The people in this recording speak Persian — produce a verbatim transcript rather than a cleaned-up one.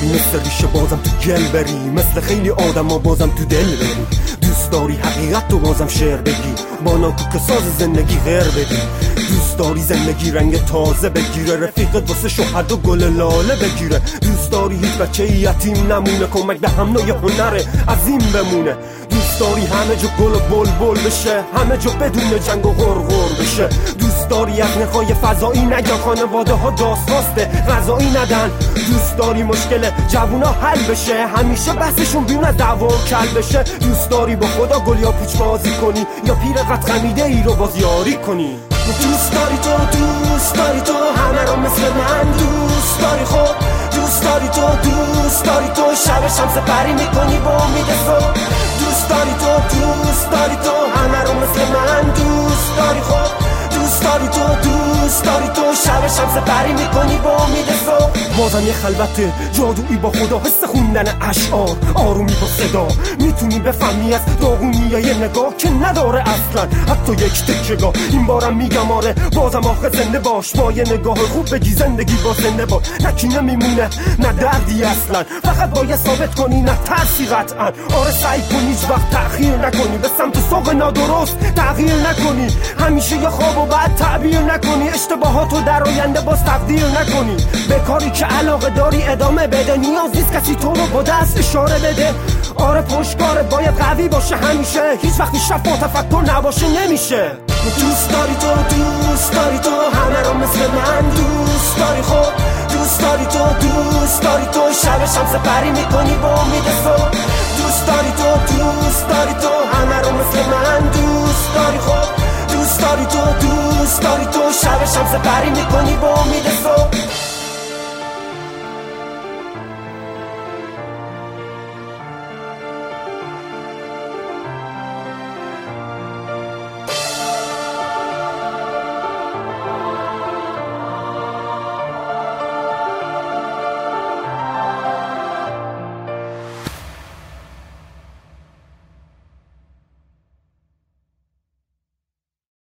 مثل ریشه بازم تو گل بری، مثل خیلی آدم ها بازم تو دل بری. دوست داری حقیقت تو بازم شعر بگی، با ناکوک ساز زندگی غیر بدی. دوست داری زندگی رنگ تازه بگیره، رفیقت واسه شهد و گل لاله بگیره. دوست داری هیچ بچه یتیم نمونه، کمک به هم نوع هنر عظیم بمونه. دوست داری همه جا گل و بل بل بشه، همه جا بدون جنگ و غرغر بشه. دوست داری از نخای فضایی نگه، خانواده ها داستاست غذایی ندن. دوست داری مشکل جوونا حل بشه، همیشه بحثشون بیون از دعوا و کل بشه. دوست داری با خدا گل یا پوچ بازی کنی، یا پیر قد خمیده ای رو بازیاری کنی. دوست داری تو، دوست داری تو همه رو مثل من دوست داری. خب دوست داری تو، دوست داری تو شب شمس پری میکنی با امید صبح. دوست داری تو، دوست داری تو همه رو مثل من دوست داری. خب دوست داری تو، دوست داری تو شب شمس پری میکنی با امید صبح. بازم یه خلوت جادویی با خدا، حس خوندن اشعار، آرومی با صدا. میتونی بفهمی از داغونی یه نگاه که نداره اصلا حتی یک تکیگاه. این بارم میگم آره بازم آخه زنده باش، با یه نگاه خوب بگی زندگی با زنده باش. نکی نمیمونه نه دردی اصلا، فقط باید ثابت کنی نه ترسی قطعا. آره سعی کنی هیچ وقت تأخیر نکنی، به سمت سوق نادرست تغییر نکنی. همیشه یه خواب و بعد تعبیر نکنی، اشتباهاتو در آینده باز تقدیر نکنی. به کاری که علاقه داری ادامه بده، نیاز نیست کسی تو رو با دست اشاره بده. آره پشتکارت باید قوی باشه همیشه، هیچ وقتی شفا تفکر نباشه نمیشه. دوست داری تو، دوست داری تو همه رو مثل من دوست داری. خب دوست داری تو، دوست داری تو شب شمس پری میکنی با امید صبح. دوست داری تو، دوست داری تو همه رو مثل من دوست داری. خب دوست داری تو، دوست داری تو شب شمس پری میکنی با امید صبح.